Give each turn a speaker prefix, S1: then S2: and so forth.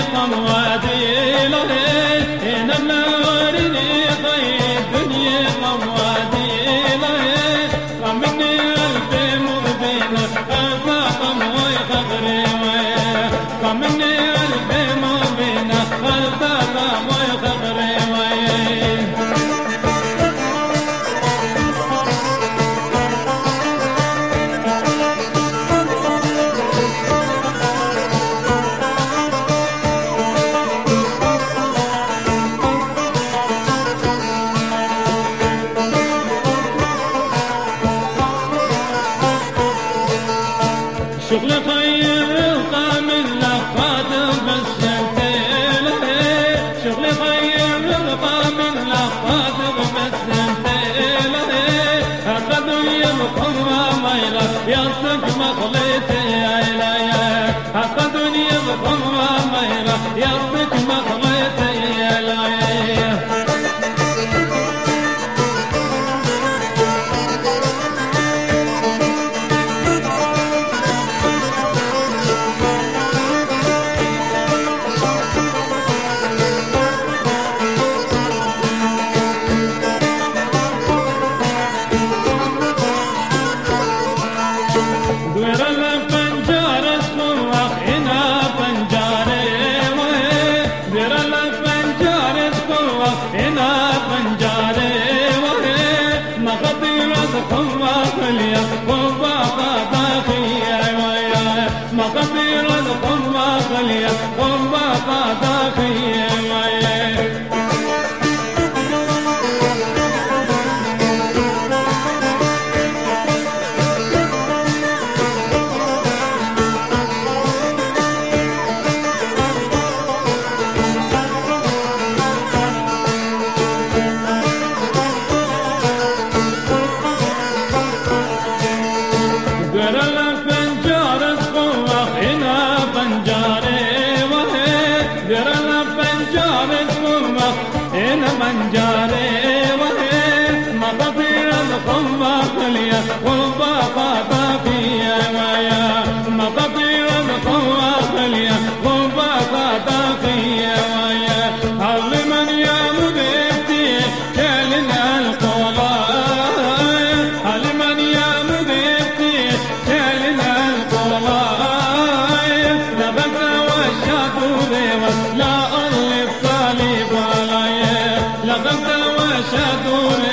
S1: شغل خير من لقد بسنتين شغل خير من لقد بسنتين أخذ يبقى ما يلا يصدق مخلتي يا أخذ يبقى ما يلا يصدق مخلتي يا مقدر القمة خليا قمة قطاقية منجاري وهي مقدر القمة خليا قمة قطاقية ويا مقدر القمة خليا قمة قطاقية ويا هل من يمدتي كلنا القلاء هل من يمدتي كلنا القلاء لبث والشطور لا أرلي الطالب ولا لقد وشدور